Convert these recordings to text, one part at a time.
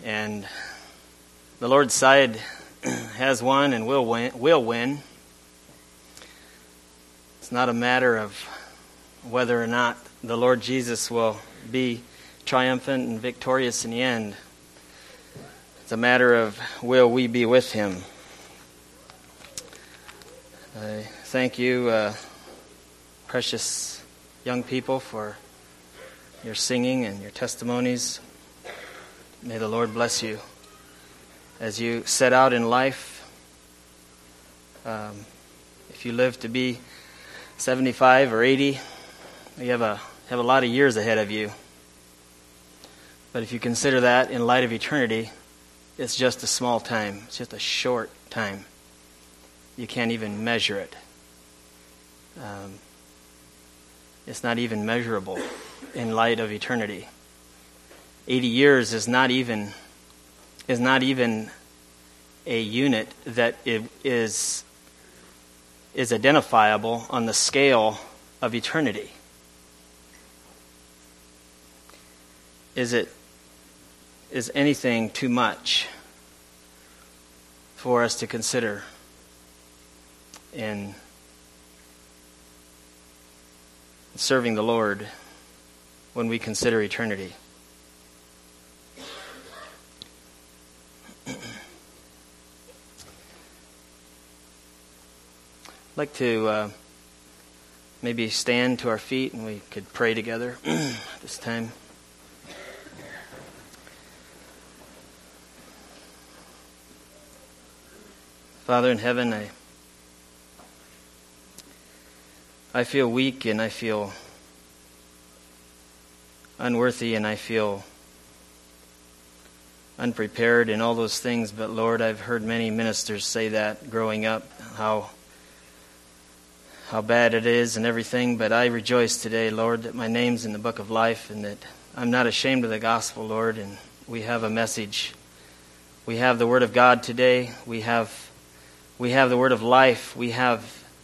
And the Lord's side has won and will win. It's not a matter of whether or not the Lord Jesus will be triumphant and victorious in the end. It's a matter of will we be with him. I thank you, precious young people, for your singing and your testimonies. May the Lord bless you as you set out in life. If you live to be 75 or 80, you have a lot of years ahead of you. But if you consider that in light of eternity, it's just a small time. It's just a short time. You can't even measure it. It's not even measurable in light of eternity. 80 years is not even a unit that is identifiable on the scale of eternity. Is anything too much for us to consider in serving the Lord when we consider eternity? I'd like to maybe stand to our feet and we could pray together this time. Father in heaven, I feel weak and I feel unworthy and I feel unprepared and all those things. But Lord, I've heard many ministers say that growing up, how bad it is and everything. But I rejoice today, Lord, that my name's in the book of life and that I'm not ashamed of the gospel, Lord. And we have a message. We have the word of God today. We have the word of life. We have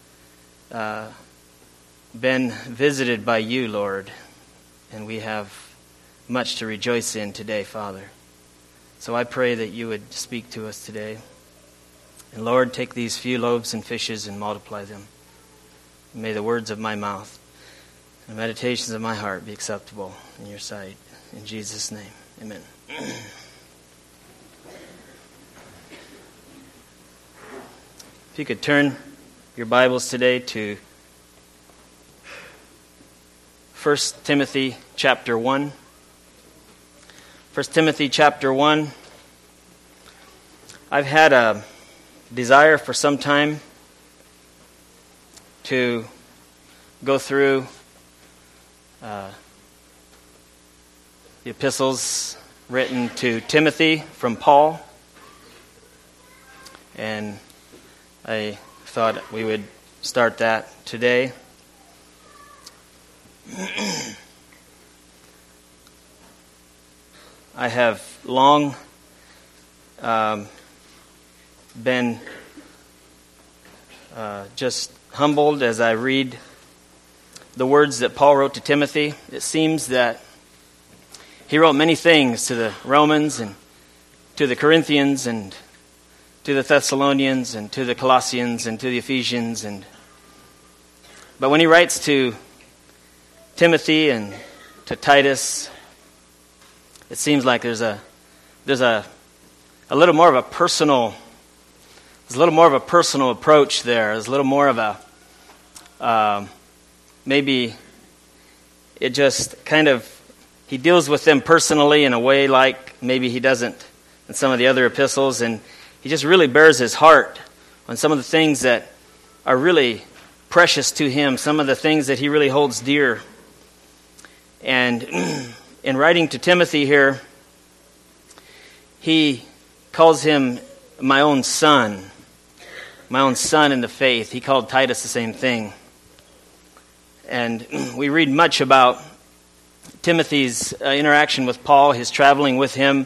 been visited by you, Lord, and we have much to rejoice in today, Father. So I pray that you would speak to us today. And Lord, take these few loaves and fishes and multiply them. And may the words of my mouth and the meditations of my heart be acceptable in your sight. In Jesus' name, amen. If you could turn your Bibles today to 1 Timothy chapter 1. 1 Timothy chapter 1. I've had a desire for some time to go through the epistles written to Timothy from Paul. And I thought we would start that today. I have long been just humbled as I read the words that Paul wrote to Timothy. It seems that he wrote many things to the Romans and to the Corinthians and to the Thessalonians and to the Colossians and to the Ephesians, but when he writes to Timothy and to Titus, it seems like there's a little more of a personal approach there. There's a little more of a maybe it just kind of, he deals with them personally in a way like maybe he doesn't in some of the other epistles, and he just really bears his heart on some of the things that are really precious to him, some of the things that he really holds dear. And in writing to Timothy here, he calls him my own son in the faith. He called Titus the same thing. And we read much about Timothy's interaction with Paul, his traveling with him.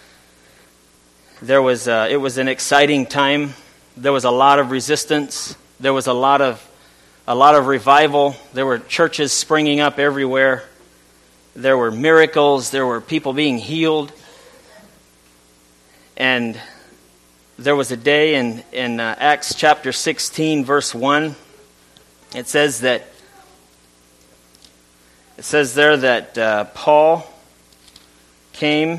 It was an exciting time. There was a lot of resistance. There was a lot of revival. There were churches springing up everywhere. There were miracles. There were people being healed. And there was a day in Acts chapter 16, verse 1. It says there that Paul came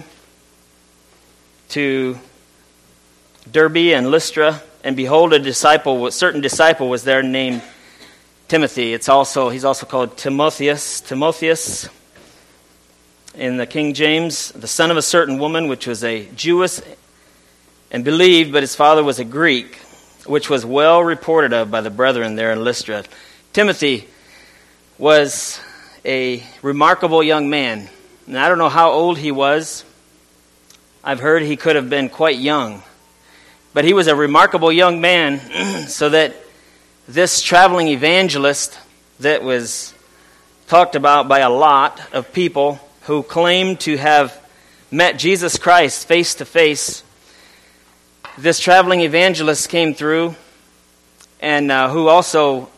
to Derbe and Lystra, and behold, a certain disciple was there named Timothy. He's also called Timotheus in the King James, the son of a certain woman, which was a Jewess and believed, but his father was a Greek, which was well reported of by the brethren there in Lystra. Timothy was a remarkable young man. And I don't know how old he was. I've heard he could have been quite young. But he was a remarkable young man, so that this traveling evangelist that was talked about by a lot of people who claimed to have met Jesus Christ face to face, this traveling evangelist came through, and who also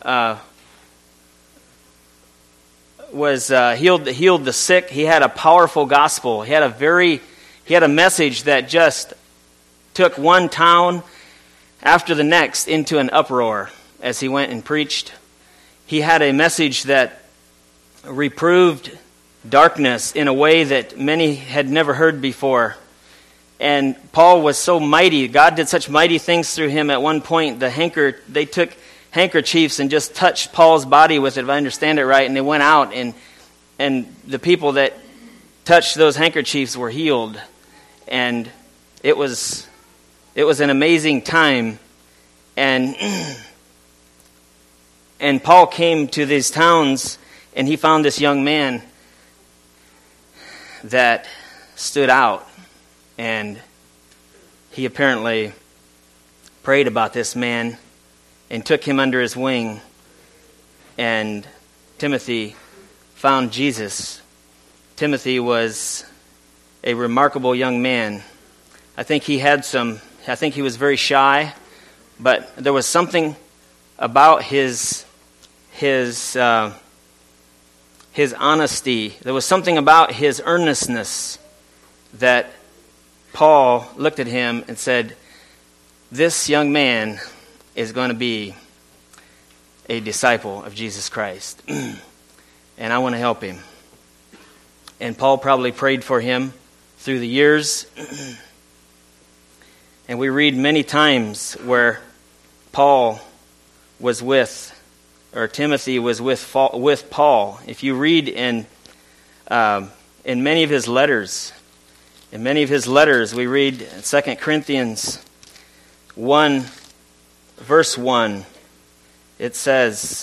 healed the sick. He had a powerful gospel. He had a message that just took one town after the next into an uproar as he went and preached. He had a message that reproved darkness in a way that many had never heard before. And Paul was so mighty. God did such mighty things through him. At one point, they took handkerchiefs and just touched Paul's body with it, if I understand it right, and they went out, and the people that touched those handkerchiefs were healed. And it was an amazing time. And Paul came to these towns, and he found this young man that stood out. And he apparently prayed about this man and took him under his wing. And Timothy found Jesus. Timothy was a remarkable young man. I think he was very shy, but there was something about his honesty. There was something about his earnestness that Paul looked at him and said, this young man is going to be a disciple of Jesus Christ. And I want to help him. And Paul probably prayed for him through the years. And we read many times where Timothy was with Paul. If you read in many of his letters, we read in 2 Corinthians 1, verse 1, it says,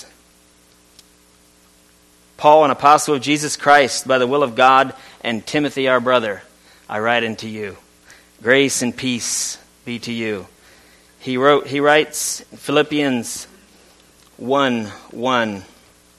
Paul, an apostle of Jesus Christ, by the will of God, and Timothy, our brother, I write unto you. Grace and peace be to you. He writes Philippians 1:1.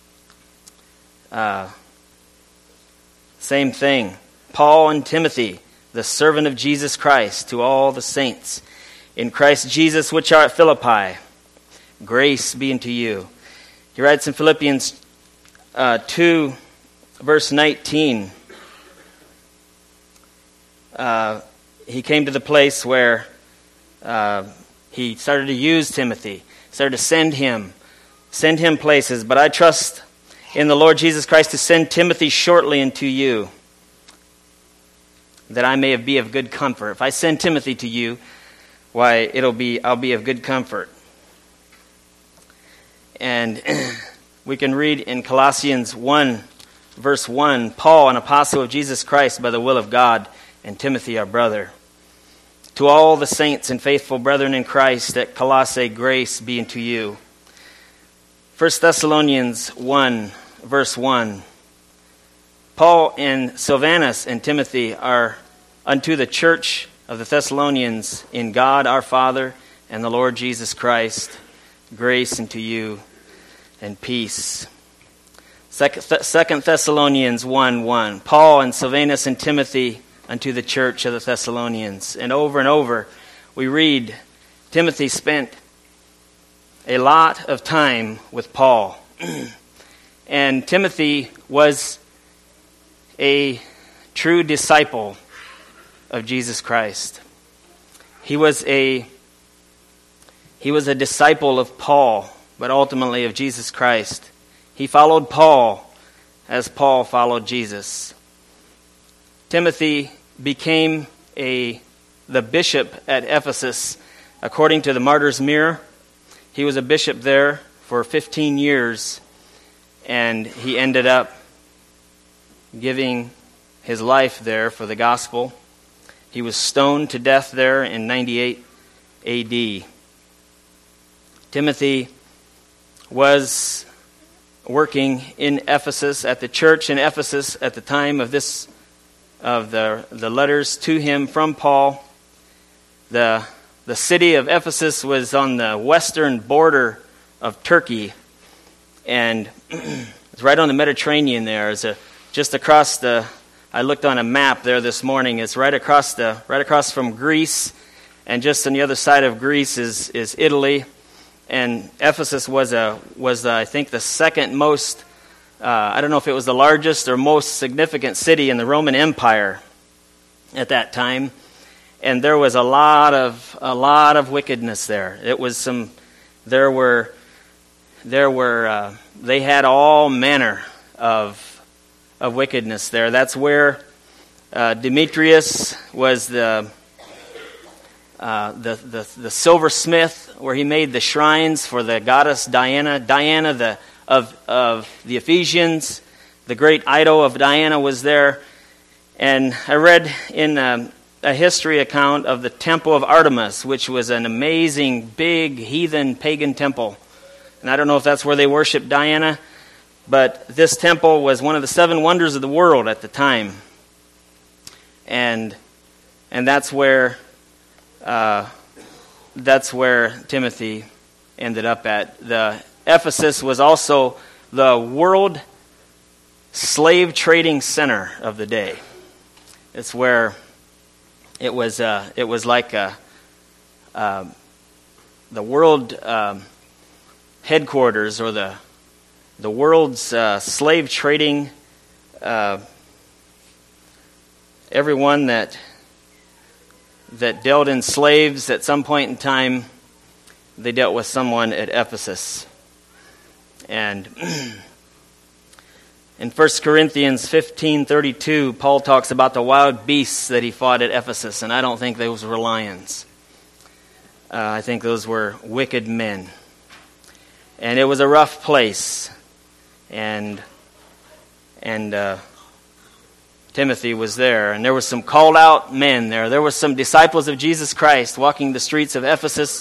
Same thing. Paul and Timothy, the servant of Jesus Christ, to all the saints in Christ Jesus which are at Philippi, grace be unto you. He writes in Philippians 2, verse 19. He came to the place where he started to use Timothy, started to send him places. But I trust in the Lord Jesus Christ to send Timothy shortly unto you, that I may be of good comfort. If I send Timothy to you, why, I'll be of good comfort. And we can read in Colossians 1, verse 1, Paul, an apostle of Jesus Christ by the will of God, and Timothy, our brother. To all the saints and faithful brethren in Christ at Colossae, grace be unto you. 1 Thessalonians 1, verse 1. Paul and Silvanus and Timothy are unto the church of the Thessalonians in God our Father and the Lord Jesus Christ, grace unto you and peace. 2 Thessalonians 1:1. Paul and Silvanus and Timothy unto the church of the Thessalonians. And over we read Timothy spent a lot of time with Paul. And Timothy was a true disciple of Jesus Christ. He was a disciple of Paul, but ultimately of Jesus Christ. He followed Paul as Paul followed Jesus. Timothy became the bishop at Ephesus, according to the Martyr's Mirror. He was a bishop there for 15 years, and he ended up giving his life there for the gospel. He was stoned to death there in 98 A.D. Timothy was working in Ephesus, at the church in Ephesus at the time of the letters to him from Paul. The city of Ephesus was on the western border of Turkey, and it's right on the Mediterranean there. Just across I looked on a map there this morning. It's right across from Greece, and just on the other side of Greece is Italy. And Ephesus was I think the second most, I don't know if it was the largest or most significant city in the Roman Empire at that time. And there was a lot of wickedness there. They had all manner of wickedness there. That's where Demetrius was the silversmith, where he made the shrines for the goddess Diana of the Ephesians. The great idol of Diana was there. And I read in a history account of the Temple of Artemis, which was an amazing, big, heathen, pagan temple. And I don't know if that's where they worshiped Diana, but this temple was one of the 7 wonders of the world at the time. And that's where Timothy ended up at. The Ephesus was also the world slave trading center of the day. It's where it was like the world headquarters, or the world's slave trading. Everyone that dealt in slaves at some point in time, they dealt with someone at Ephesus. And in 1 Corinthians 15:32, Paul talks about the wild beasts that he fought at Ephesus, and I don't think those were lions. I think those were wicked men. And it was a rough place. And Timothy was there, and there were some called out men there. There were some disciples of Jesus Christ walking the streets of Ephesus.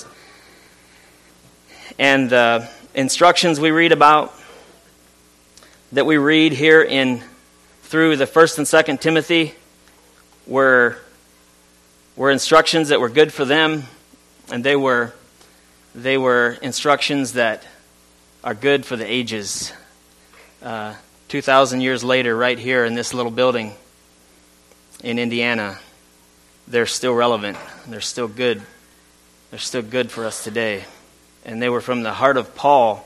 And the instructions we read about, that we read here through the 1st and 2nd Timothy, were instructions that were good for them, and they were instructions that are good for the ages. 2,000 years later, right here in this little building in Indiana, they're still relevant. They're still good. They're still good for us today. And they were from the heart of Paul.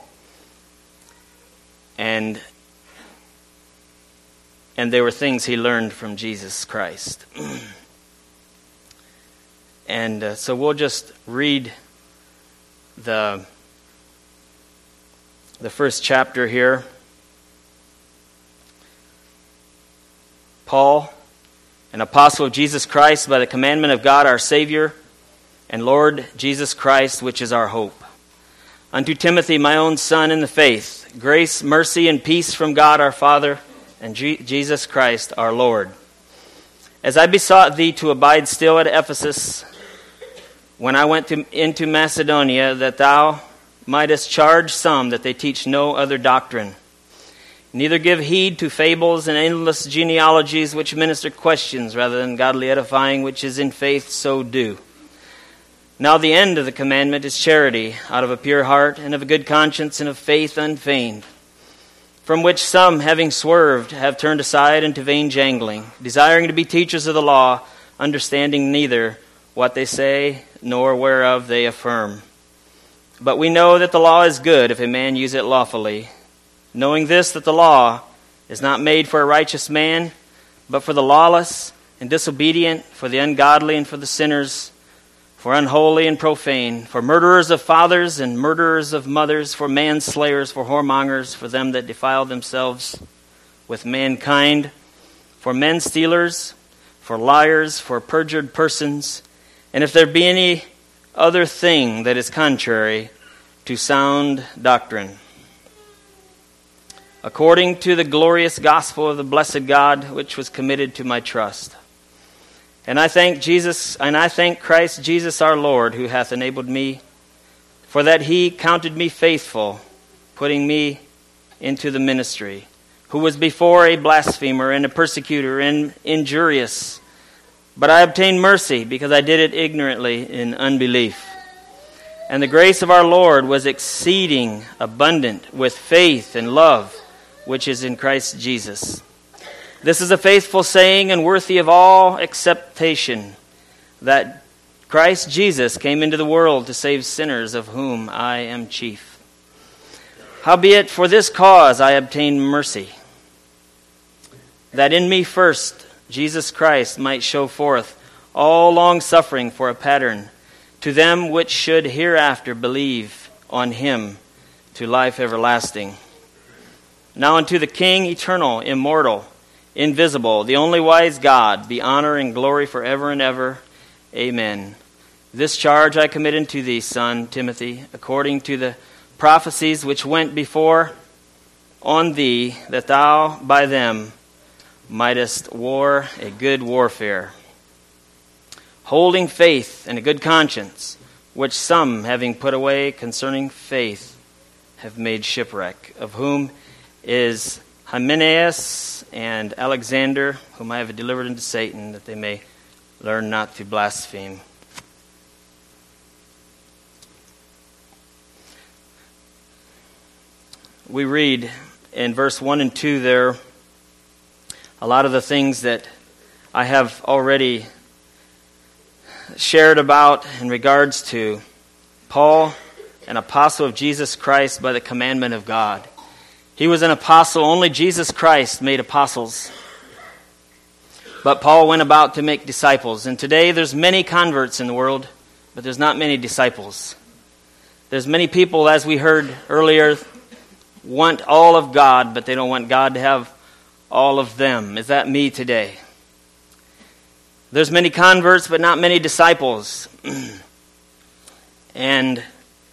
And they were things he learned from Jesus Christ. And so we'll just read the first chapter here. Paul, an apostle of Jesus Christ, by the commandment of God our Savior, and Lord Jesus Christ, which is our hope. Unto Timothy, my own son in the faith, grace, mercy, and peace from God our Father, and Jesus Christ our Lord. As I besought thee to abide still at Ephesus, when I went into Macedonia, that thou mightest charge some that they teach no other doctrine, neither give heed to fables and endless genealogies which minister questions rather than godly edifying, which is in faith, so do. Now the end of the commandment is charity, out of a pure heart, and of a good conscience, and of faith unfeigned, from which some, having swerved, have turned aside into vain jangling, desiring to be teachers of the law, understanding neither what they say, nor whereof they affirm. But we know that the law is good if a man use it lawfully, knowing this, that the law is not made for a righteous man, but for the lawless and disobedient, for the ungodly and for the sinners, for unholy and profane, for murderers of fathers and murderers of mothers, for manslayers, for whoremongers, for them that defile themselves with mankind, for men stealers, for liars, for perjured persons, and if there be any other thing that is contrary to sound doctrine, according to the glorious gospel of the blessed God, which was committed to my trust. And I thank Christ Jesus our Lord, who hath enabled me, for that he counted me faithful, putting me into the ministry, who was before a blasphemer and a persecutor and injurious. But I obtained mercy, because I did it ignorantly in unbelief. And the grace of our Lord was exceeding abundant with faith and love, which is in Christ Jesus. This is a faithful saying and worthy of all acceptation, that Christ Jesus came into the world to save sinners, of whom I am chief. Howbeit for this cause I obtained mercy, that in me first Jesus Christ might show forth all long-suffering for a pattern to them which should hereafter believe on him to life everlasting. Now unto the King, eternal, immortal, invisible, the only wise God, be honor and glory forever and ever. Amen. This charge I commit unto thee, son Timothy, according to the prophecies which went before on thee, that thou by them mightest war a good warfare, holding faith and a good conscience, which some, having put away concerning faith, have made shipwreck, of whom is Hymenaeus and Alexander, whom I have delivered unto Satan, that they may learn not to blaspheme. We read in verse 1 and 2 there a lot of the things that I have already shared about in regards to Paul, an apostle of Jesus Christ by the commandment of God. He was an apostle. Only Jesus Christ made apostles. But Paul went about to make disciples. And today there's many converts in the world, but there's not many disciples. There's many people, as we heard earlier, want all of God, but they don't want God to have all of them. Is that me today? There's many converts, but not many disciples. And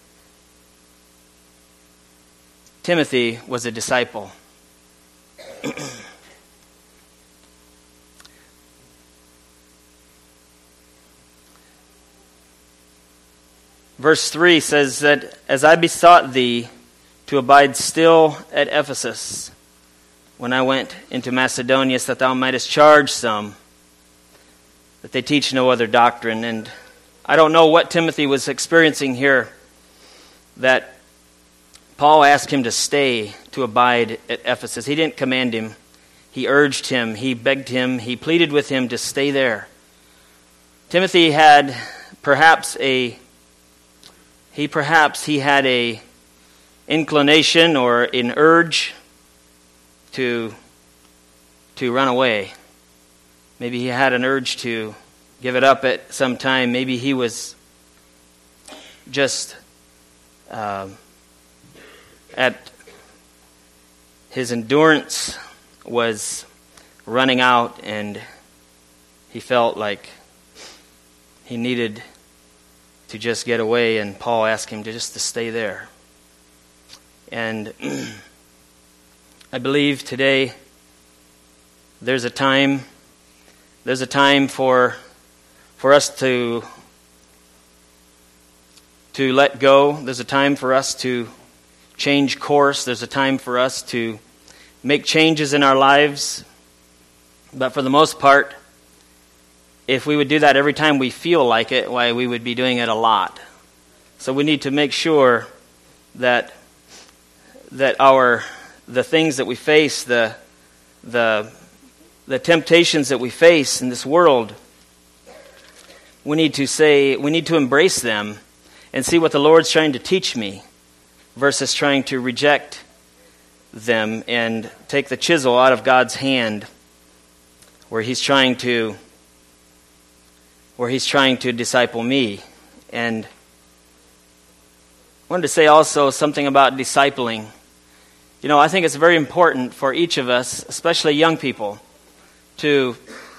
Timothy was a disciple. Verse 3 says that, as I besought thee to abide still at Ephesus, when I went into Macedonia, that thou mightest charge some, that they teach no other doctrine. And I don't know what Timothy was experiencing here, that Paul asked him to stay, to abide at Ephesus. He didn't command him. He urged him. He begged him. He pleaded with him to stay there. Timothy had perhaps a inclination or an urge to run away. Maybe he had an urge to give it up at some time. Maybe he was just at his endurance was running out, and he felt like he needed to just get away, and Paul asked him to stay there. And I believe today there's a time for us to let go. There's a time for us to change course. There's a time for us to make changes in our lives. But for the most part, if we would do that every time we feel like it, why, we would be doing it a lot. So we need to make sure that the things that we face, the temptations that we face in this world, we need to embrace them and see what the Lord's trying to teach me, versus trying to reject them and take the chisel out of God's hand, where He's trying to disciple me And I wanted to say also something about discipling. I think it's very important for each of us, especially young people, to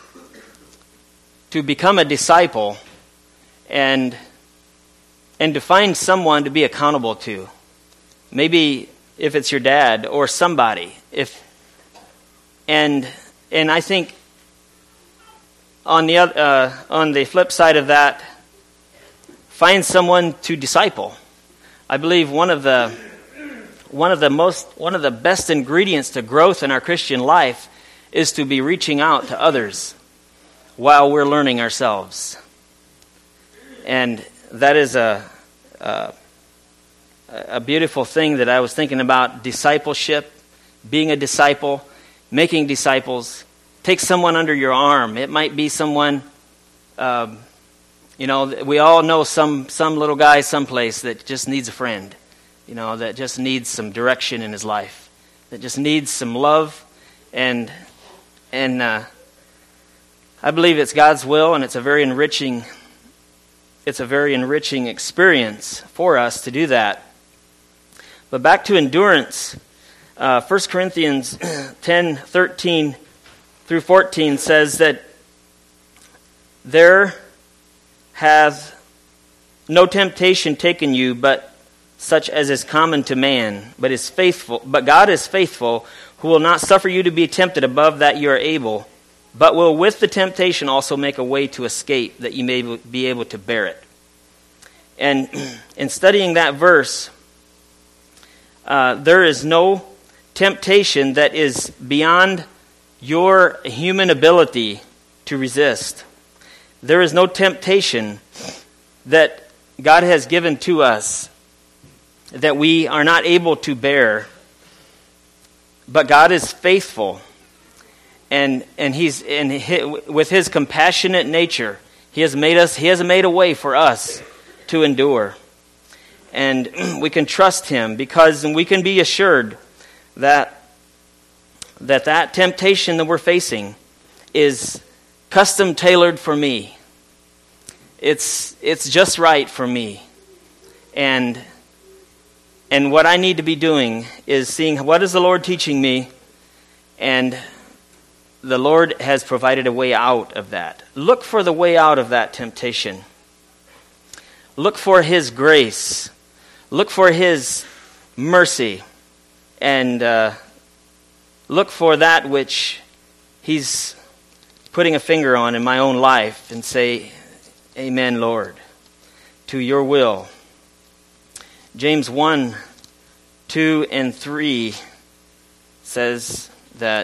become a disciple and to find someone to be accountable to. Maybe if it's your dad or somebody. And I think on the flip side of that, find someone to disciple. I believe one of the best ingredients to growth in our Christian life is to be reaching out to others while we're learning ourselves. And that is a beautiful thing that I was thinking about: discipleship, being a disciple, making disciples. Take someone under your arm. It might be someone, we all know some little guy someplace that just needs a friend, that just needs some direction in his life, that just needs some love, and I believe it's God's will, and it's a very enriching experience for us to do that. But back to endurance, 1 Corinthians 10:13 through 14 says that there hath no temptation taken you but such as is common to man, but God is faithful, who will not suffer you to be tempted above that you are able, but will with the temptation also make a way to escape, that you may be able to bear it. And in studying that verse, there is no temptation that is beyond your human ability to resist. There is no temptation that God has given to us that we are not able to bear. But God is faithful, and with His compassionate nature, He has made a way for us to endure. And we can trust Him, because we can be assured that temptation that we're facing is custom tailored for me. It's just right for me. And what I need to be doing is seeing, what is the Lord teaching me? And the Lord has provided a way out of that. Look for the way out of that temptation. Look for His grace. Look for His mercy. And look for that which He's putting a finger on in my own life, and say, Amen, Lord, to your will. James 1, 2, and 3 says that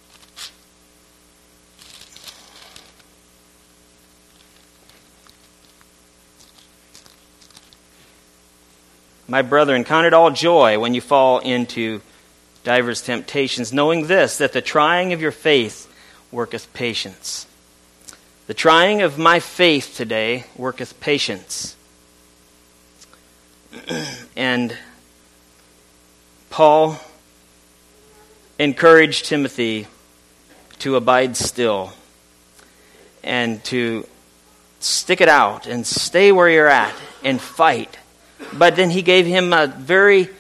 my brethren, count it all joy when you fall into divers temptations, knowing this, that the trying of your faith worketh patience. The trying of my faith today worketh patience. And Paul encouraged Timothy to abide still and to stick it out and stay where you're at and fight. But then he gave him a very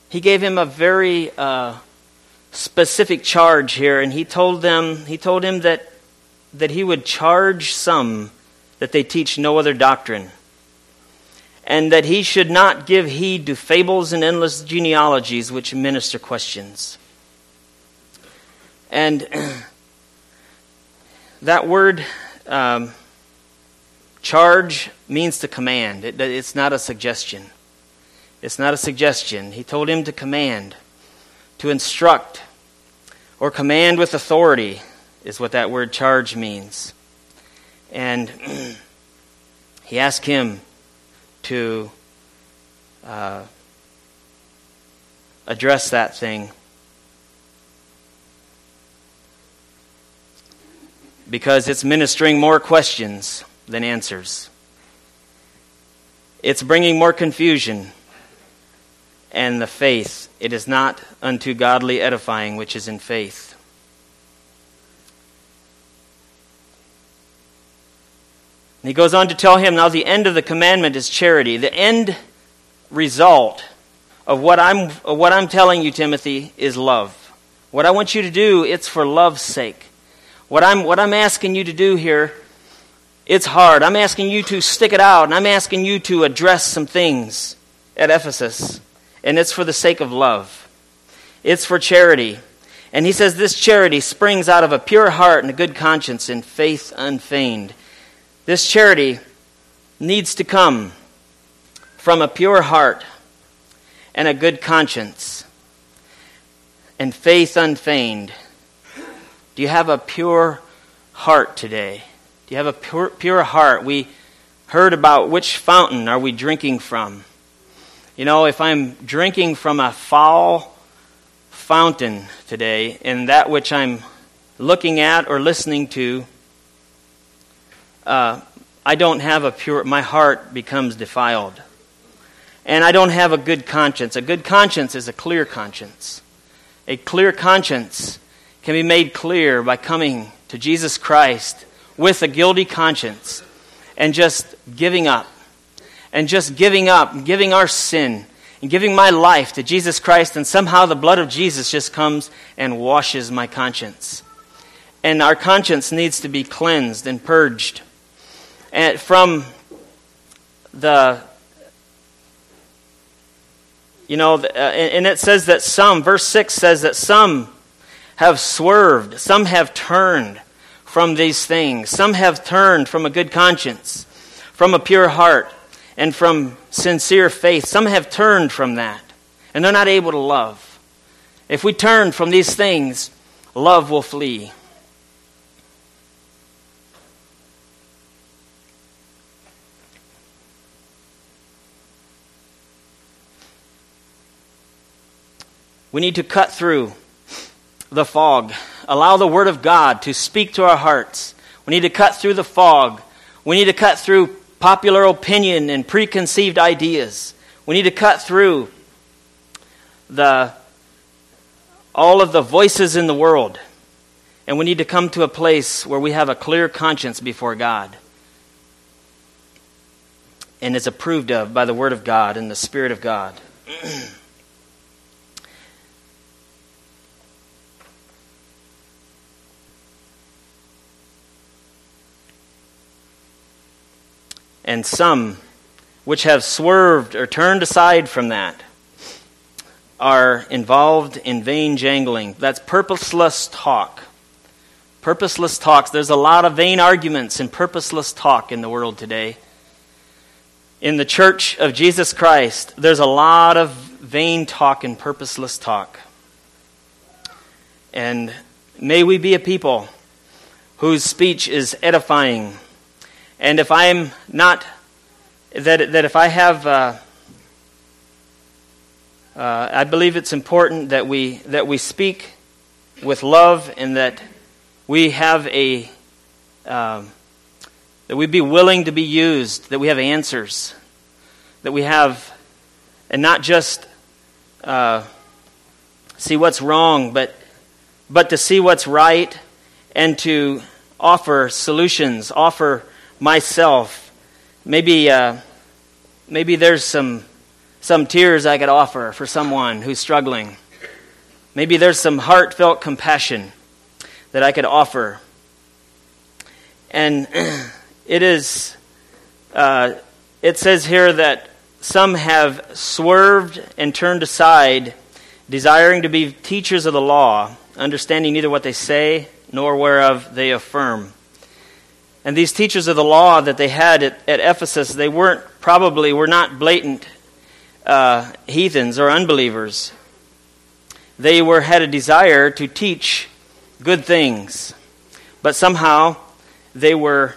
specific charge here, and he told him that he would charge some that they teach no other doctrine, and that he should not give heed to fables and endless genealogies which minister questions. And that word charge means to command. It's not a suggestion. It's not a suggestion. He told him to command, to instruct, or command with authority is what that word charge means. And he asked him to address that thing, because it's ministering more questions than answers. It's bringing more confusion. And the faith, it is not unto godly edifying which is in faith. And he goes on to tell him, now the end of the commandment is charity. The end result of what I'm telling you, Timothy, is love. What I want you to do, it's for love's sake. What I'm asking you to do here, it's hard. I'm asking you to stick it out, and I'm asking you to address some things at Ephesus. And it's for the sake of love. It's for charity. And he says this charity springs out of a pure heart and a good conscience and faith unfeigned. This charity needs to come from a pure heart and a good conscience and faith unfeigned. Do you have a pure heart today? Do you have a pure heart? We heard about which fountain are we drinking from. You know, if I'm drinking from a foul fountain today, and that which I'm looking at or listening to, I don't have my heart becomes defiled. And I don't have a good conscience. A good conscience is a clear conscience. A clear conscience can be made clear by coming to Jesus Christ with a guilty conscience and just giving up. And just giving up, giving our sin, and giving my life to Jesus Christ, and somehow the blood of Jesus just comes and washes my conscience. And our conscience needs to be cleansed and purged. And from and it says that verse 6 says that some have swerved, some have turned from these things. Some have turned from a good conscience, from a pure heart, and from sincere faith. Some have turned from that, and they're not able to love. If we turn from these things, love will flee. We need to cut through the fog. Allow the Word of God to speak to our hearts. We need to cut through the fog. We need to cut through popular opinion and preconceived ideas. We need to cut through all of the voices in the world. And we need to come to a place where we have a clear conscience before God. And is approved of by the Word of God and the Spirit of God. And some which have swerved or turned aside from that are involved in vain jangling. That's purposeless talk. Purposeless talks. There's a lot of vain arguments and purposeless talk in the world today. In the church of Jesus Christ, there's a lot of vain talk and purposeless talk. And may we be a people whose speech is edifying. And if I'm not, that if I have, I believe it's important that we speak with love, and that we have that we be willing to be used, that we have answers, that we have, and not just see what's wrong, but to see what's right, and to offer solutions, offer myself. Maybe there's some tears I could offer for someone who's struggling. Maybe there's some heartfelt compassion that I could offer. And it says here that some have swerved and turned aside, desiring to be teachers of the law, understanding neither what they say nor whereof they affirm. And these teachers of the law that they had at Ephesus, they were not blatant heathens or unbelievers. They had a desire to teach good things, but somehow they were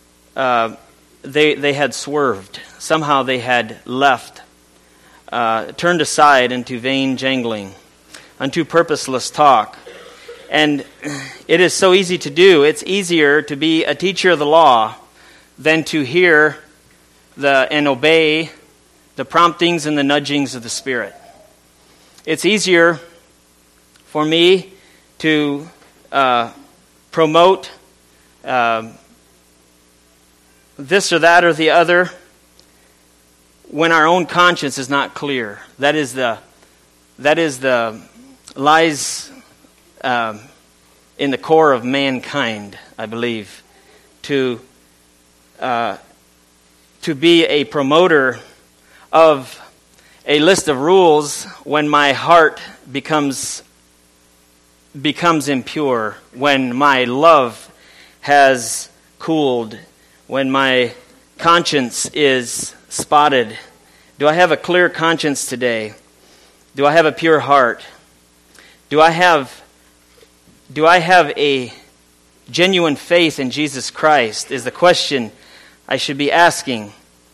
they had swerved. Somehow they had left, turned aside into vain jangling, unto purposeless talk. And it is so easy to do. It's easier to be a teacher of the law than to hear and obey the promptings and the nudgings of the Spirit. It's easier for me to promote this or that or the other when our own conscience is not clear. That is the lies in the core of mankind, I believe, to be a promoter of a list of rules when my heart becomes impure, when my love has cooled, when my conscience is spotted. Do I have a clear conscience today? Do I have a pure heart? Do I have a genuine faith in Jesus Christ is the question I should be asking.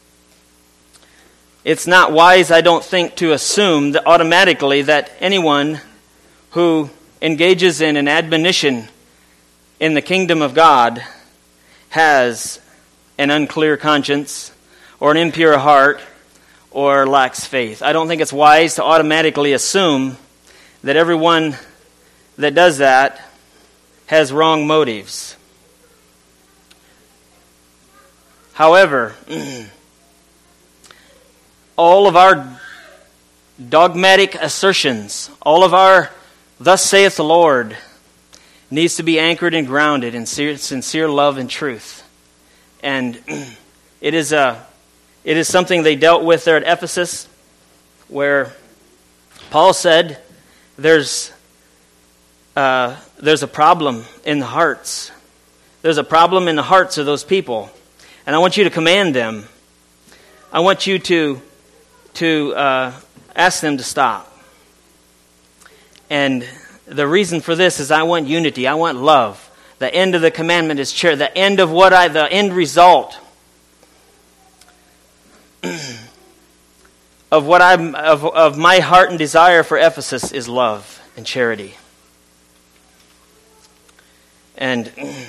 It's not wise, I don't think, to assume that automatically that anyone who engages in an admonition in the kingdom of God has an unclear conscience or an impure heart or lacks faith. I don't think it's wise to automatically assume that everyone that does that has wrong motives. However, all of our dogmatic assertions, all of our "thus saith the Lord" needs to be anchored and grounded in sincere love and truth. And it is something they dealt with there at Ephesus, where Paul said there's a problem in the hearts. There's a problem in the hearts of those people. And I want you to command them. I want you to ask them to stop. And the reason for this is I want unity. I want love. The end of the commandment is charity. The end result of my heart and desire for Ephesus is love and charity. And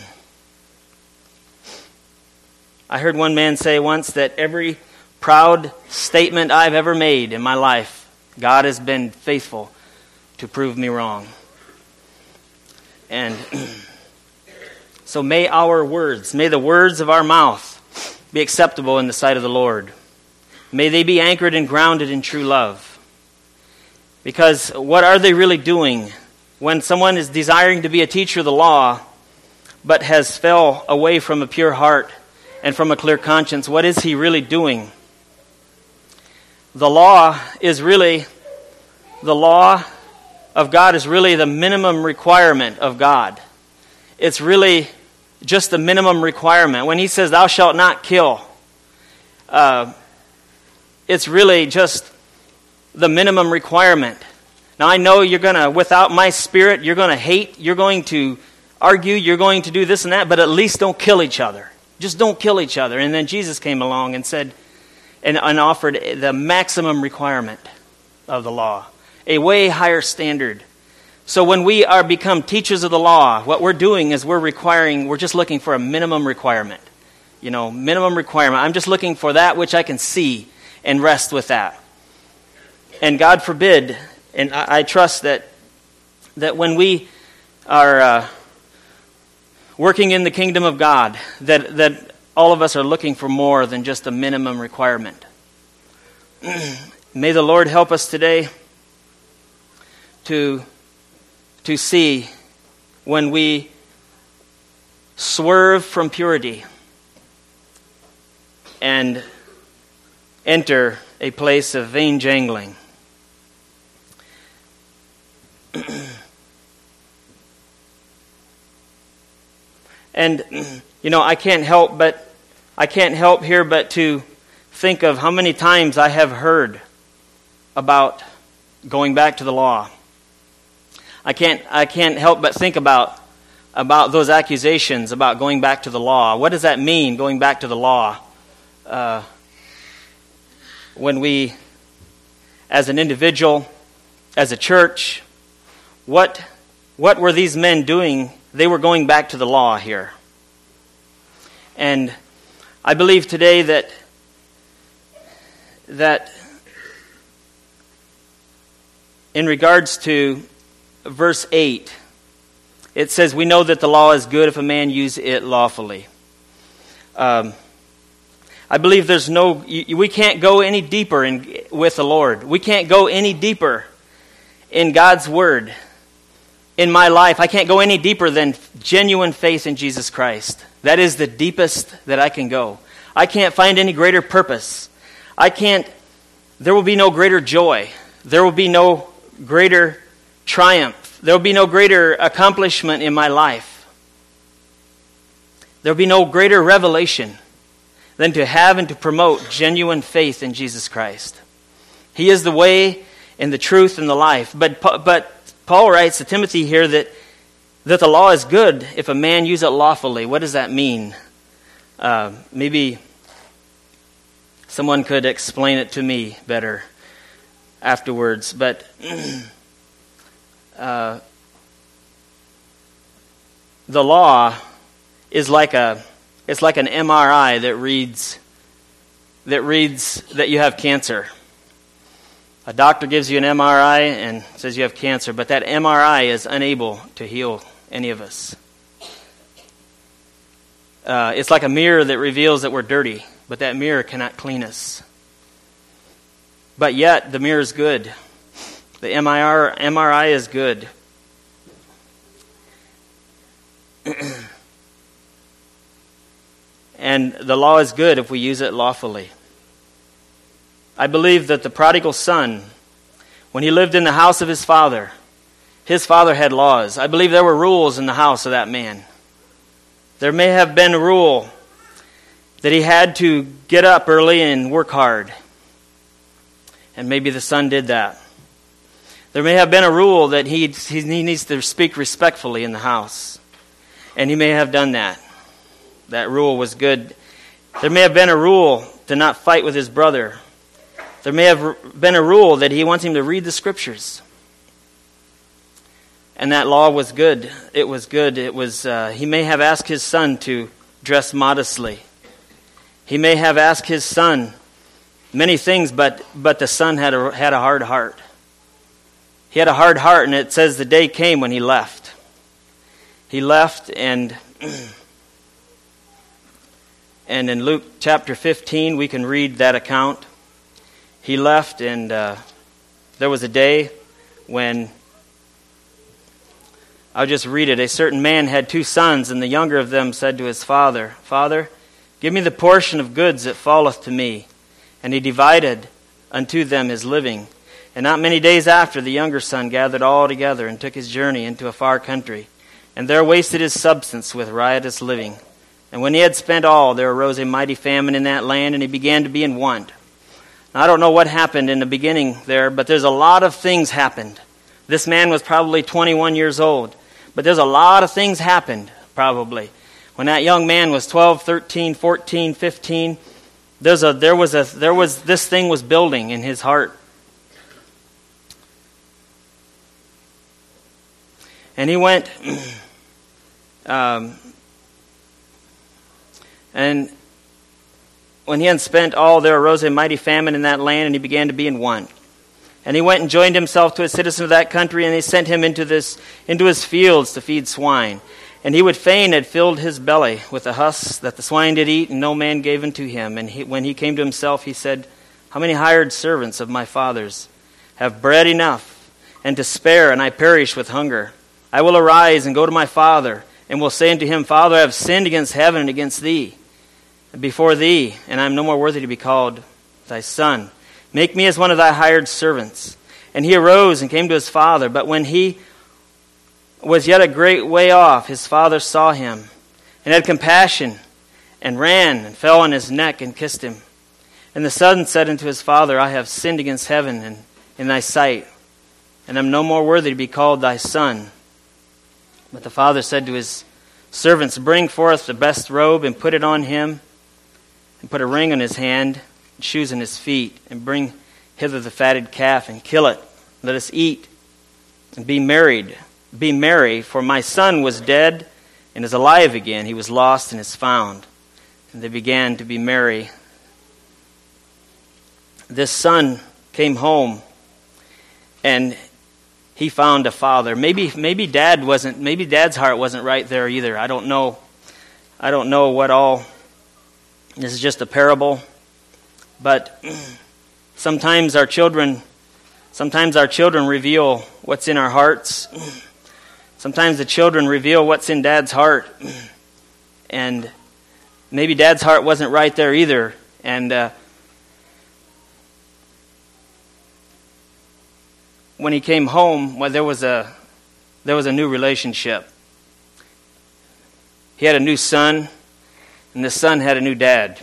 I heard one man say once that every proud statement I've ever made in my life, God has been faithful to prove me wrong. And so may the words of our mouth be acceptable in the sight of the Lord. May they be anchored and grounded in true love. Because what are they really doing when someone is desiring to be a teacher of the law but has fell away from a pure heart and from a clear conscience? What is he really doing? The law of God is really the minimum requirement of God. It's really just the minimum requirement. When he says, "Thou shalt not kill," it's really just the minimum requirement. Now I know without my Spirit, you're going to hate, you're going to argue, you're going to do this and that, but at least don't kill each other. Just don't kill each other. And then Jesus came along and said, and offered the maximum requirement of the law, a way higher standard. So when we become teachers of the law, what we're doing is we're just looking for a minimum requirement. Minimum requirement. I'm just looking for that which I can see and rest with that. And God forbid, and I trust that when we are working in the kingdom of God, that all of us are looking for more than just a minimum requirement. May the Lord help us today to see when we swerve from purity and enter a place of vain jangling. And I can't help here but to think of how many times I have heard about going back to the law. I can't help but think about those accusations about going back to the law. What does that mean, going back to the law? When we, as an individual, as a church, what were these men doing? They were going back to the law here. And I believe today that in regards to verse 8, it says, "We know that the law is good if a man use it lawfully." I believe we can't go any deeper with the Lord. We can't go any deeper in God's Word. In my life, I can't go any deeper than genuine faith in Jesus Christ. That is the deepest that I can go. I can't find any greater purpose. There will be no greater joy. There will be no greater triumph. There will be no greater accomplishment in my life. There will be no greater revelation than to have and to promote genuine faith in Jesus Christ. He is the way and the truth and the life. But Paul writes to Timothy here that the law is good if a man use it lawfully. What does that mean? Maybe someone could explain it to me better afterwards. But the law is like an MRI that reads that you have cancer. A doctor gives you an MRI and says you have cancer, but that MRI is unable to heal any of us. It's like a mirror that reveals that we're dirty, but that mirror cannot clean us. But yet, the mirror is good. The MRI is good. And the law is good if we use it lawfully. I believe that the prodigal son, when he lived in the house of his father had laws. I believe there were rules in the house of that man. There may have been a rule that he had to get up early and work hard. And maybe the son did that. There may have been a rule that he needs to speak respectfully in the house. And he may have done that. That rule was good. There may have been a rule to not fight with his brother. There may have been a rule that he wants him to read the Scriptures. And that law was good. It was good. He may have asked his son to dress modestly. He may have asked his son many things, but the son had a hard heart. He had a hard heart, and it says the day came when he left. He left, and in Luke chapter 15, we can read that account. He left, and there was a day when, I'll just read it. A certain man had 2 sons, and the younger of them said to his father, Father, give me the portion of goods that falleth to me. And he divided unto them his living. And not many days after, the younger son gathered all together and took his journey into a far country, and there wasted his substance with riotous living. And when he had spent all, there arose a mighty famine in that land, and he began to be in want. I don't know what happened in the beginning there, but there's a lot of things happened. This man was probably 21 years old, but there's a lot of things happened, probably. When that young man was 12, 13, 14, 15, this thing was building in his heart. And he went, and when he had spent all, there arose a mighty famine in that land, and he began to be in want. And he went and joined himself to a citizen of that country, and they sent him into his fields to feed swine. And he would fain had filled his belly with the husks that the swine did eat, and no man gave unto him. And when he came to himself, he said, How many hired servants of my father's have bread enough and to spare, and I perish with hunger? I will arise and go to my father, and will say unto him, Father, I have sinned against heaven and against thee, before thee, and I am no more worthy to be called thy son. Make me as one of thy hired servants. And he arose and came to his father. But when he was yet a great way off, his father saw him, and had compassion, and ran, and fell on his neck, and kissed him. And the son said unto his father, I have sinned against heaven and in thy sight, and am no more worthy to be called thy son. But the father said to his servants, Bring forth the best robe, and put it on him, and put a ring on his hand, and shoes on his feet, and bring hither the fatted calf, and kill it. Let us eat, and be married. Be merry, for my son was dead, and is alive again. He was lost, and is found. And they began to be merry. This son came home, and he found a father. Maybe Dad's heart wasn't right there either. I don't know what all This is just a parable, but sometimes our children reveal what's in our hearts. Sometimes the children reveal what's in Dad's heart, and maybe Dad's heart wasn't right there either. And when he came home, well, there was a new relationship. He had a new son, and the son had a new dad.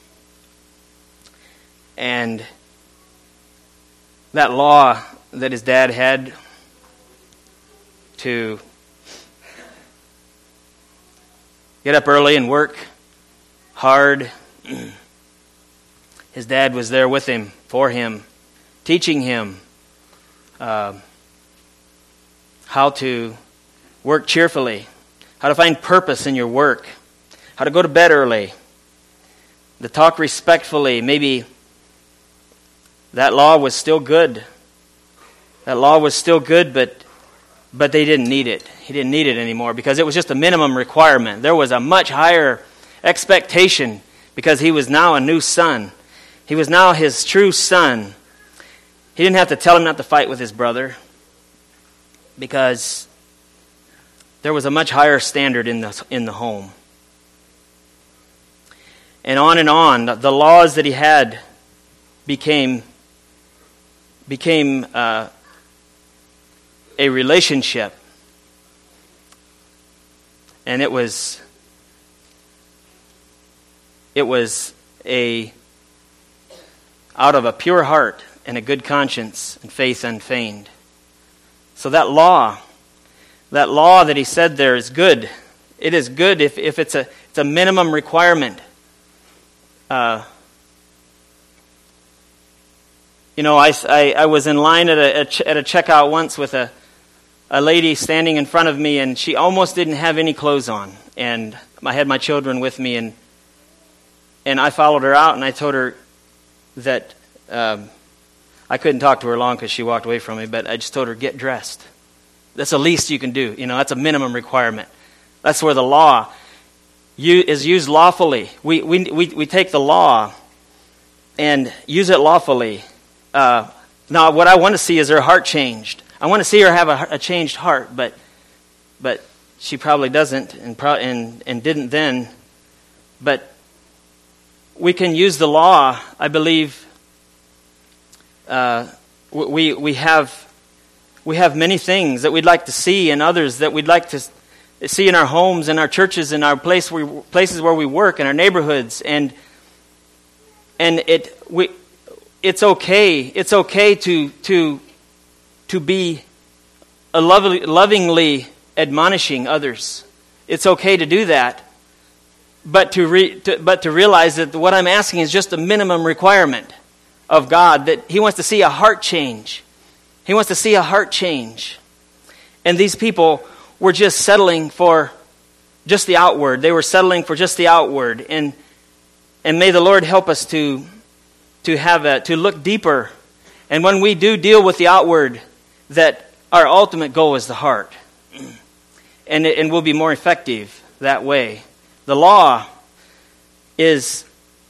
And that law that his dad had to get up early and work hard, his dad was there with him, for him, teaching him how to work cheerfully, how to find purpose in your work, how to go to bed early, to talk respectfully. Maybe that law was still good. That law was still good, but they didn't need it. He didn't need it anymore because it was just a minimum requirement. There was a much higher expectation because he was now a new son. He was now his true son. He didn't have to tell him not to fight with his brother because there was a much higher standard in the home. And on, the laws that he had became a relationship. And it was out of a pure heart and a good conscience and faith unfeigned. So that law that he said there is good. It is good if it's a minimum requirement. I was in line at a checkout once with a lady standing in front of me, and she almost didn't have any clothes on. And I had my children with me, and I followed her out, and I told her that I couldn't talk to her long because she walked away from me, but I just told her, get dressed. That's the least you can do. That's a minimum requirement. That's where the law is used lawfully. We take the law and use it lawfully. Now, what I want to see is her heart changed. I want to see her have a changed heart, but she probably doesn't and didn't then. But we can use the law. I believe we have many things that we'd like to see, and others that we'd like to see in our homes, in our churches, in our places where we work, in our neighborhoods, and it's okay. It's okay to be lovingly admonishing others. It's okay to do that, but to realize that what I'm asking is just a minimum requirement of God. That He wants to see a heart change. He wants to see a heart change, and these people were just settling for just the outward. They were settling for just the outward, and may the Lord help us to look deeper. And when we do deal with the outward, that our ultimate goal is the heart. And we'll be more effective that way. The law is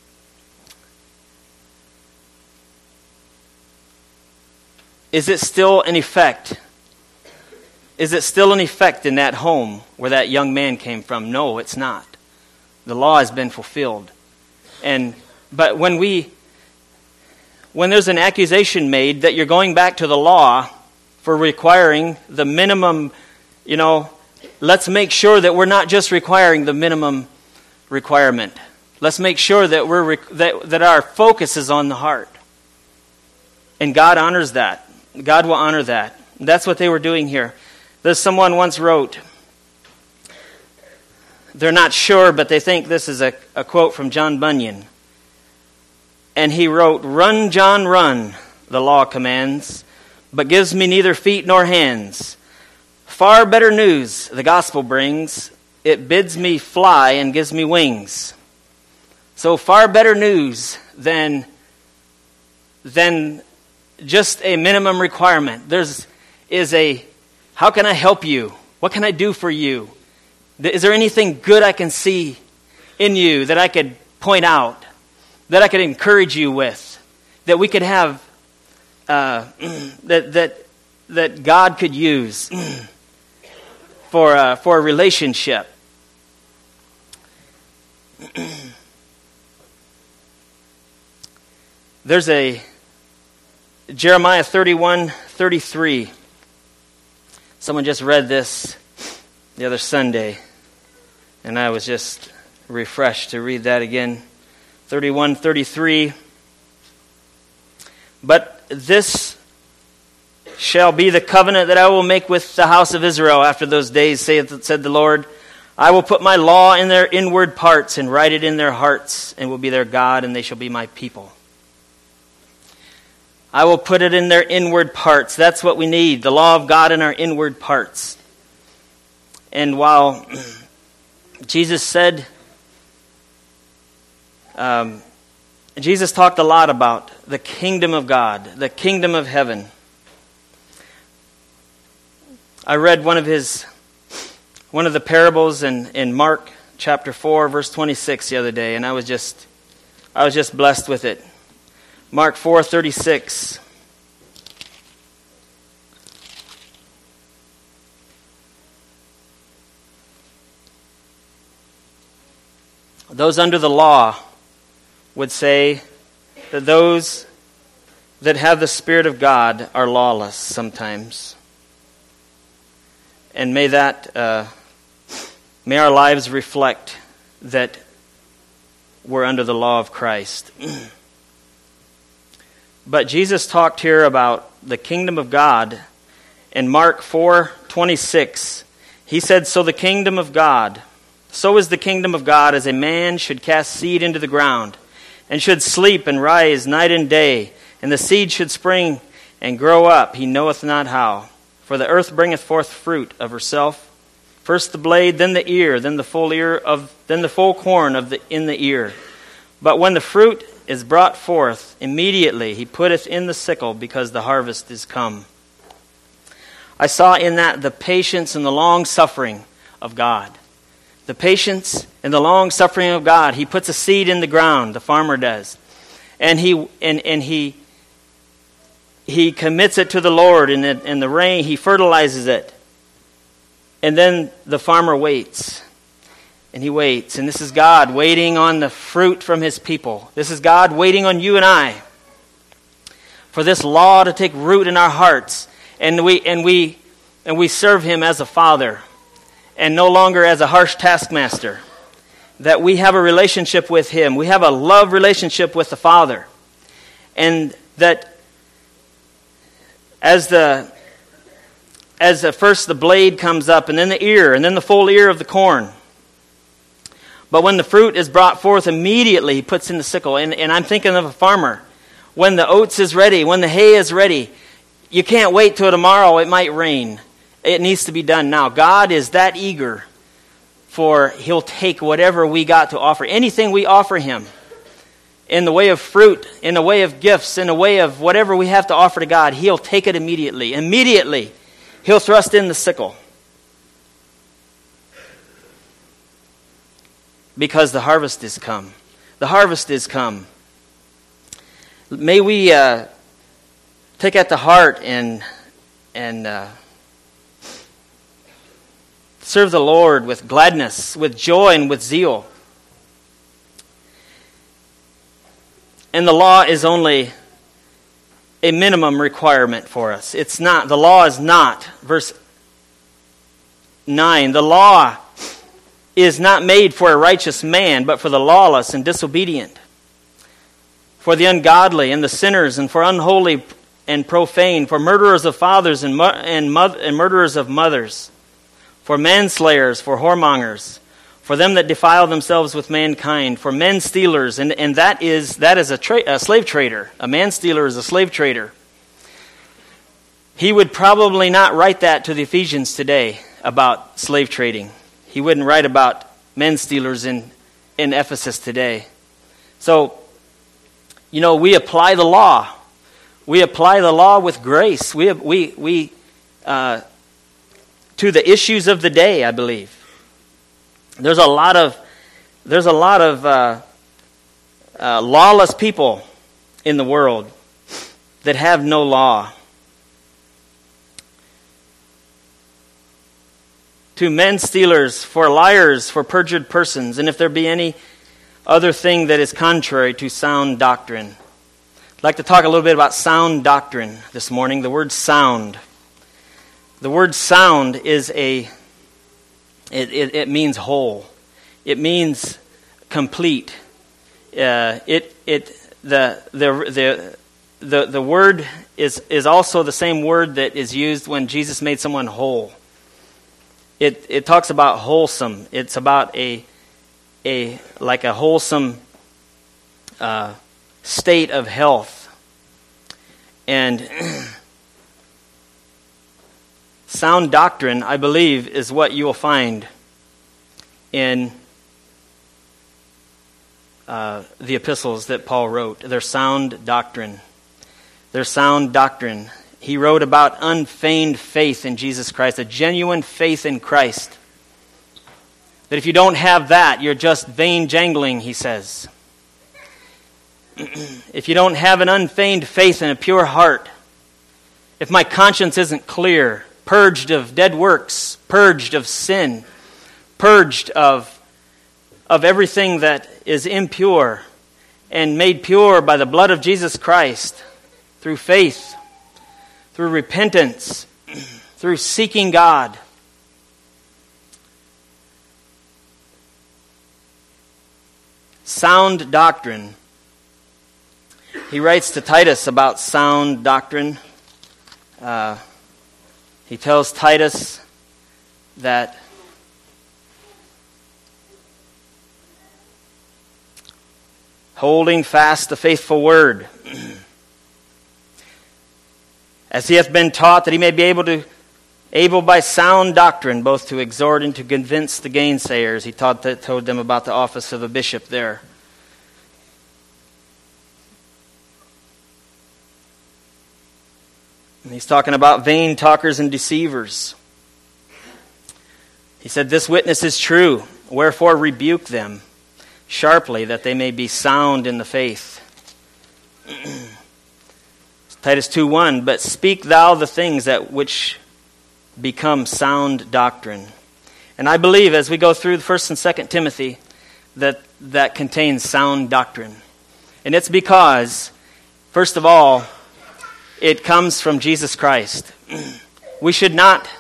it still in effect? Is it still in effect in that home where that young man came from? No, it's not. The law has been fulfilled. But when there's an accusation made that you're going back to the law for requiring the minimum, let's make sure that we're not just requiring the minimum requirement. Let's make sure that that our focus is on the heart. And God honors that. God will honor that. That's what they were doing here. Someone once wrote, they're not sure, but they think this is a quote from John Bunyan. And he wrote, "Run, John, run, the law commands, but gives me neither feet nor hands. Far better news the gospel brings. It bids me fly and gives me wings." So far better news than just a minimum requirement. How can I help you? What can I do for you? Is there anything good I can see in you that I could point out, that I could encourage you with, that we could have, that God could use for a relationship? There's a Jeremiah 31:33. Someone just read this the other Sunday, and I was just refreshed to read that again. 31:33. But this shall be the covenant that I will make with the house of Israel after those days, said the Lord. I will put my law in their inward parts and write it in their hearts, and will be their God, and they shall be my people. I will put it in their inward parts. That's what we need, the law of God in our inward parts. And while Jesus said, Jesus talked a lot about the kingdom of God, the kingdom of heaven. I read one of the parables in Mark chapter 4, verse 26 the other day, and I was just blessed with it. Mark 4:36. Those under the law would say that those that have the Spirit of God are lawless sometimes. And may our lives reflect that we're under the law of Christ. But Jesus talked here about the kingdom of God. In Mark 4:26, he said, so is the kingdom of God as a man should cast seed into the ground, and should sleep and rise night and day, and the seed should spring and grow up, he knoweth not how. For the earth bringeth forth fruit of herself, first the blade, then the ear, then the full corn in the ear. But when the fruit is brought forth, immediately he putteth in the sickle, because the harvest is come. I saw in that the patience and the long suffering of God. The patience and the long suffering of God. He puts a seed in the ground, the farmer does. And he commits it to the Lord, and the rain, he fertilizes it. And then the farmer waits. And he waits. And this is God waiting on the fruit from his people. This is God waiting on you and I for this law to take root in our hearts. And we serve him as a father and no longer as a harsh taskmaster. That we have a relationship with him. We have a love relationship with the Father. And that as first the blade comes up, and then the ear, and then the full ear of the corn. But when the fruit is brought forth, immediately he puts in the sickle. And I'm thinking of a farmer. When the oats is ready, when the hay is ready, you can't wait till tomorrow, it might rain. It needs to be done now. God is that eager, for he'll take whatever we got to offer. Anything we offer him, in the way of fruit, in the way of gifts, in the way of whatever we have to offer to God, he'll take it immediately. Immediately, he'll thrust in the sickle. Because the harvest is come. The harvest is come. May we take at the heart and serve the Lord with gladness, with joy, and with zeal. And the law is only a minimum requirement for us. It's not. The law is not. Verse 9. The law is not made for a righteous man, but for the lawless and disobedient, for the ungodly and the sinners, and for unholy and profane, for murderers of fathers and murderers of mothers, for manslayers, for whoremongers, for them that defile themselves with mankind, for men stealers, and that is a slave trader. A man stealer is a slave trader. He would probably not write that to the Ephesians today about slave trading. He wouldn't write about men stealers in Ephesus today. So, we apply the law. We apply the law with grace. We to the issues of the day, I believe. There's a lot of lawless people in the world that have no law. To men stealers, for liars, for perjured persons, and if there be any other thing that is contrary to sound doctrine. I'd like to talk a little bit about sound doctrine this morning. The word sound. The word sound is it means whole. It means complete. The word is also the same word that is used when Jesus made someone whole. It talks about wholesome. It's about a wholesome state of health. And sound doctrine, I believe, is what you will find in the epistles that Paul wrote. Their sound doctrine. Their sound doctrine. He wrote about unfeigned faith in Jesus Christ, a genuine faith in Christ. That if you don't have that, you're just vain jangling, he says. If you don't have an unfeigned faith and a pure heart, if my conscience isn't clear, purged of dead works, purged of sin, purged of everything that is impure, and made pure by the blood of Jesus Christ, through faith, through repentance, through seeking God. Sound doctrine. He writes to Titus about sound doctrine. He tells Titus that holding fast the faithful word, as he hath been taught, that he may be able by sound doctrine both to exhort and to convince the gainsayers. He told them about the office of a bishop there. And he's talking about vain talkers and deceivers. He said, "This witness is true, wherefore rebuke them sharply, that they may be sound in the faith." Titus 2:1, "But speak thou the things that which become sound doctrine." And I believe as we go through 1 and 2 Timothy that contains sound doctrine. And it's because, first of all, it comes from Jesus Christ. We should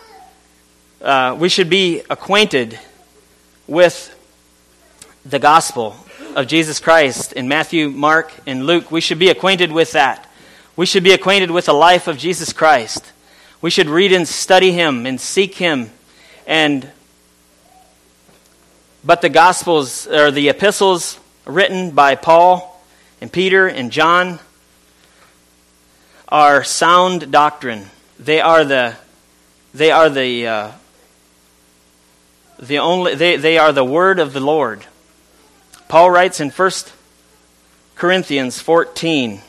be acquainted with the gospel of Jesus Christ in Matthew, Mark, and Luke. We should be acquainted with that. We should be acquainted with the life of Jesus Christ. We should read and study him and seek him. But the Gospels, or the epistles written by Paul and Peter and John, are sound doctrine. They are the word of the Lord. Paul writes in 1 Corinthians 14.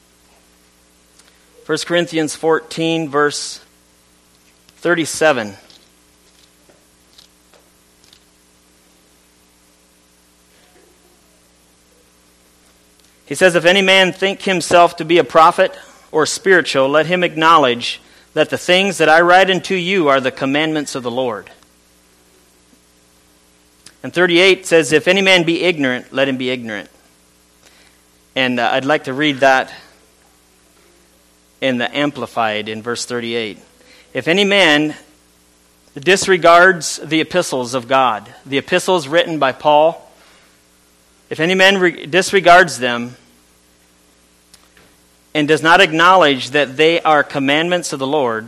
1 Corinthians 14, verse 37. He says, "If any man think himself to be a prophet or spiritual, let him acknowledge that the things that I write unto you are the commandments of the Lord." And 38 says, "If any man be ignorant, let him be ignorant." And I'd like to read that in the Amplified in verse 38. "If any man disregards the epistles of God," the epistles written by Paul, if any man disregards them and does not acknowledge that they are commandments of the Lord,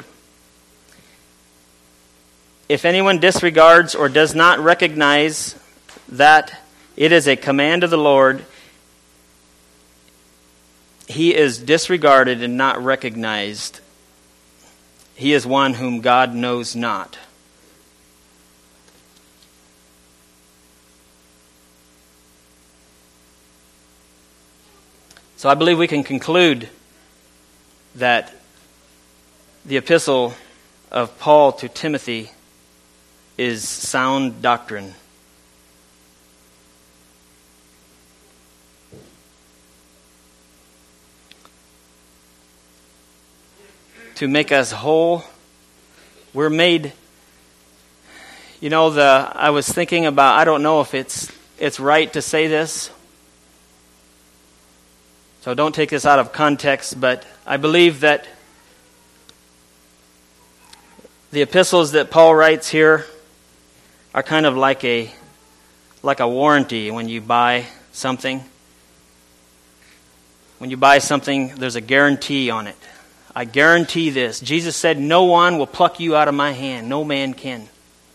if anyone disregards or does not recognize that it is a command of the Lord, he is disregarded and not recognized. He is one whom God knows not. So I believe we can conclude that the epistle of Paul to Timothy is sound doctrine. to make us whole. We're made, I was thinking about, I don't know if it's right to say this, so don't take this out of context, but I believe that the epistles that Paul writes here are kind of like a warranty when you buy something. When you buy something, there's a guarantee on it. I guarantee this. Jesus said, no one will pluck you out of my hand. No man can.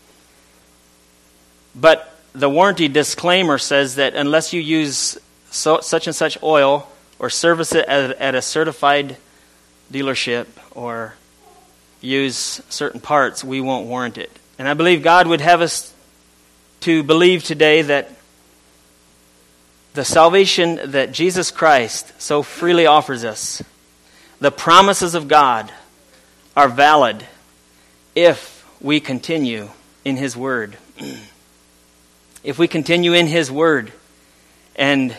But the warranty disclaimer says that unless you use such and such oil or service it at a certified dealership or use certain parts, we won't warrant it. And I believe God would have us to believe today that the salvation that Jesus Christ so freely offers us, the promises of God, are valid if we continue in His Word. If we continue in His Word, and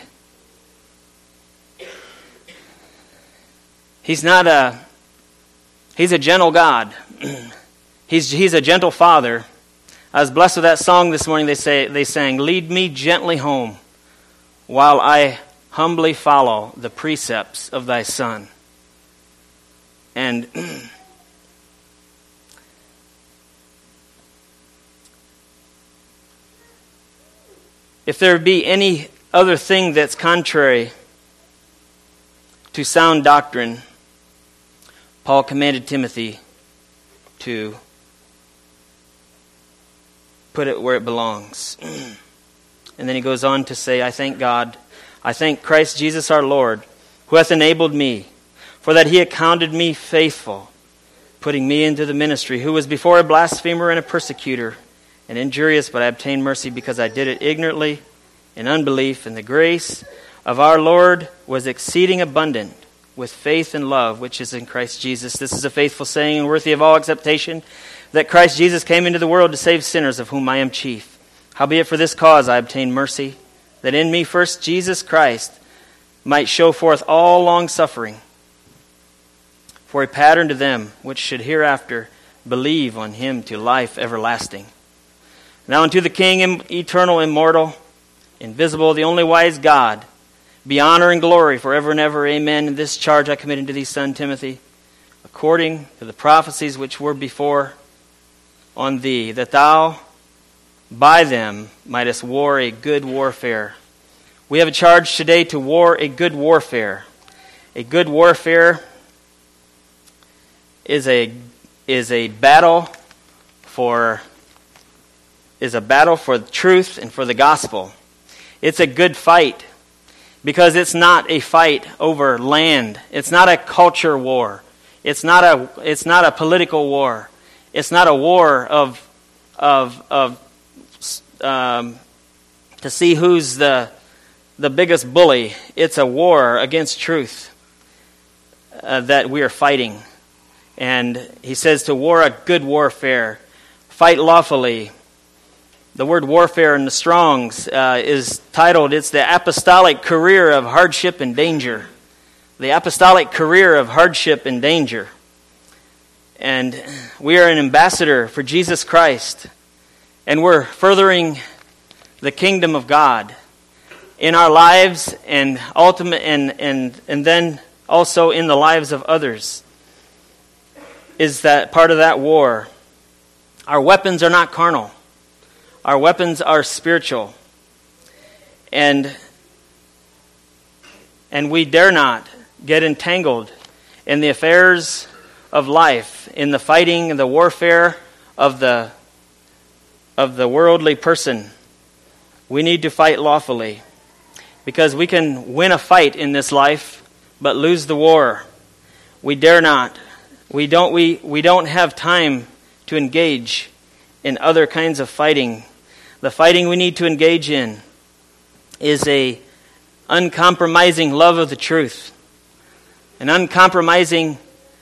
He's a gentle God. He's a gentle Father. I was blessed with that song this morning. They sang, "Lead me gently home, while I humbly follow the precepts of thy Son." And if there be any other thing that's contrary to sound doctrine, Paul commanded Timothy to put it where it belongs. And then he goes on to say, I thank God, I thank Christ Jesus our Lord, who hath enabled me, for that he accounted me faithful, putting me into the ministry, who was before a blasphemer and a persecutor, and injurious, but I obtained mercy because I did it ignorantly, in unbelief, and the grace of our Lord was exceeding abundant with faith and love, which is in Christ Jesus. This is a faithful saying and worthy of all acceptation, that Christ Jesus came into the world to save sinners, of whom I am chief. Howbeit for this cause I obtained mercy, that in me first Jesus Christ might show forth all long-suffering, for a pattern to them which should hereafter believe on him to life everlasting. Now unto the King, eternal, immortal, invisible, the only wise God, be honor and glory forever and ever. Amen. And this charge I commit unto thee, son Timothy, according to the prophecies which were before on thee, that thou by them mightest war a good warfare. We have a charge today to war a good warfare. A good warfare is a battle for truth and for the gospel. It's a good fight because it's not a fight over land. It's not a culture war. It's not a political war. It's not a war to see who's the biggest bully. It's a war against truth that we are fighting. And he says to war a good warfare, fight lawfully. The word warfare in the Strong's is titled, it's the apostolic career of hardship and danger. The apostolic career of hardship and danger. And we are an ambassador for Jesus Christ. And we're furthering the kingdom of God in our lives and and then also in the lives of others. Is that part of that war? Our weapons are not carnal. Our weapons are spiritual. And we dare not get entangled in the affairs of life, in the fighting and the warfare of the worldly person. We need to fight lawfully, because we can win a fight in this life but lose the war. We dare not. We don't have time to engage in other kinds of fighting. The fighting we need to engage in is a uncompromising love of the truth, an uncompromising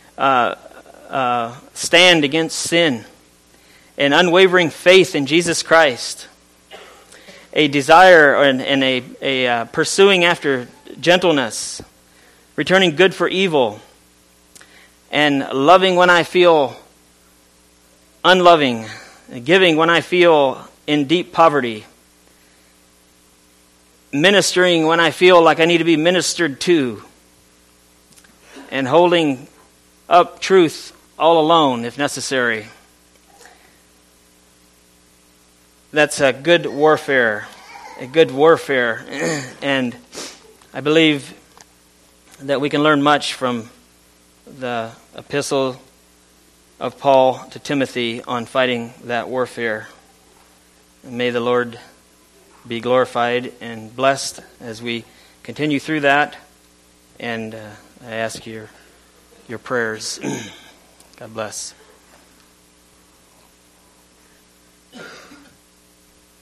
stand against sin, an unwavering faith in Jesus Christ, a desire and a pursuing after gentleness, returning good for evil, and loving when I feel unloving, giving when I feel in deep poverty, ministering when I feel like I need to be ministered to, and holding up truth all alone if necessary. That's a good warfare, and I believe that we can learn much from the epistle of Paul to Timothy on fighting that warfare. And may the Lord be glorified and blessed as we continue through that. And I ask your prayers. God bless.